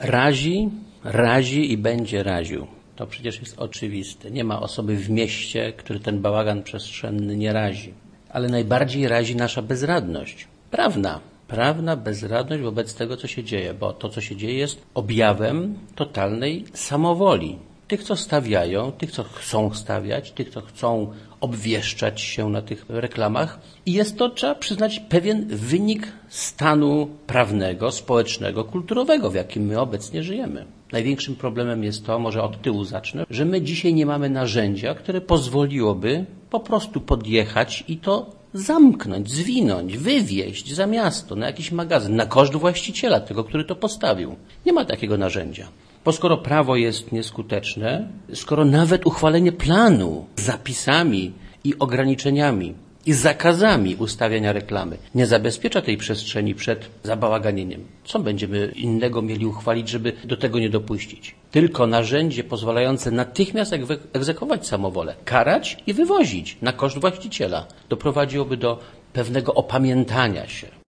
Razi i będzie raził. To przecież jest oczywiste. Nie ma osoby w mieście, który ten bałagan przestrzenny nie razi. Ale najbardziej razi nasza bezradność. Prawna bezradność wobec tego, co się dzieje, bo to, co się dzieje, jest objawem totalnej samowoli. Tych, co stawiają, tych, co chcą stawiać, tych, co chcą obwieszczać się na tych reklamach. I jest to, trzeba przyznać, pewien wynik stanu prawnego, społecznego, kulturowego, w jakim my obecnie żyjemy. Największym problemem jest to, może od tyłu zacznę, że my dzisiaj nie mamy narzędzia, które pozwoliłoby po prostu podjechać i to zamknąć, zwinąć, wywieźć za miasto, na jakiś magazyn, na koszt właściciela, tego, który to postawił. Nie ma takiego narzędzia. Bo skoro prawo jest nieskuteczne, skoro nawet uchwalenie planu z zapisami i ograniczeniami i zakazami ustawiania reklamy nie zabezpiecza tej przestrzeni przed zabałaganieniem, co będziemy innego mieli uchwalić, żeby do tego nie dopuścić? Tylko narzędzie pozwalające natychmiast egzekwować samowolę, karać i wywozić na koszt właściciela doprowadziłoby do pewnego opamiętania się.